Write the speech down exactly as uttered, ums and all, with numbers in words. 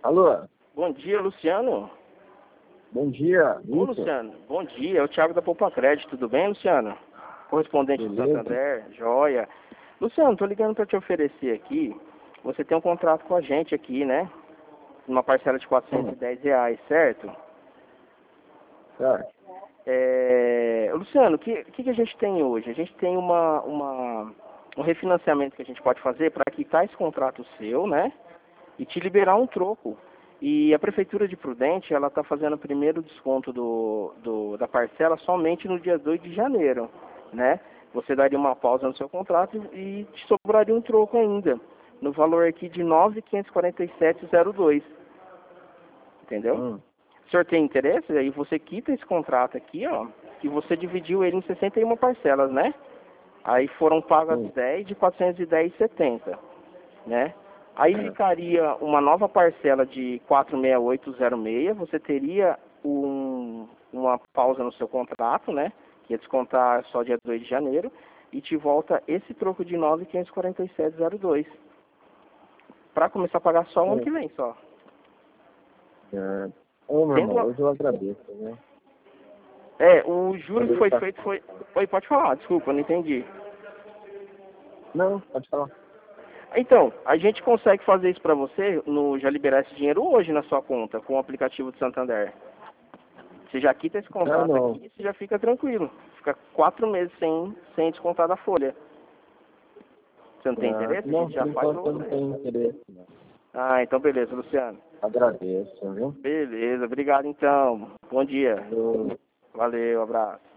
Alô? Bom dia, Luciano. Bom dia. Ô, Isso. Luciano. Bom dia, é o Thiago da Poupa Crédito. Tudo bem, Luciano? Correspondente do Beleza. Santander, joia. Luciano, tô ligando para te oferecer aqui. Você tem um contrato com a gente aqui, né? Uma parcela de quatrocentos e dez reais, certo? Certo. É... Luciano, o que, que, que a gente tem hoje? A gente tem uma, uma, um refinanciamento que a gente pode fazer para quitar esse contrato seu, né? E te liberar um troco. E a Prefeitura de Prudente, ela está fazendo o primeiro desconto do, do, da parcela somente no dia dois de janeiro, né? Você daria uma pausa no seu contrato e, e te sobraria um troco ainda, no valor aqui de nove mil quinhentos e quarenta e sete reais e zero dois. Entendeu? Hum. O senhor tem interesse? Aí você quita esse contrato aqui, ó, que você dividiu ele em sessenta e uma parcelas, né? Aí foram pagas Sim. dez de quatrocentos e dez reais e setenta centavos, né? Aí ficaria uma nova parcela de quatrocentos e sessenta e oito reais e seis, você teria um, uma pausa no seu contrato, né? Que ia descontar só dia dois de janeiro, e te volta esse troco de nove mil quinhentos e quarenta e sete reais e zero dois. Para começar a pagar só o ano que vem, só. É. Ô, meu Tendo irmão, a... hoje eu agradeço, né? É, o juro que Poder foi estar- feito foi... Oi, pode falar, desculpa, eu não entendi. Não, pode falar. Então, a gente consegue fazer isso para você, no, já liberar esse dinheiro hoje na sua conta, com o aplicativo do Santander. Você já quita esse Ah, contrato não. aqui e você já fica tranquilo. Fica quatro meses sem, sem descontar da folha. Você não tem Ah, interesse? A não, gente por já faz pra enquanto eu não você. tenho interesse, não. Ah, então beleza, Luciano. Agradeço, viu? Beleza, obrigado então. Bom dia. Eu... Valeu, abraço.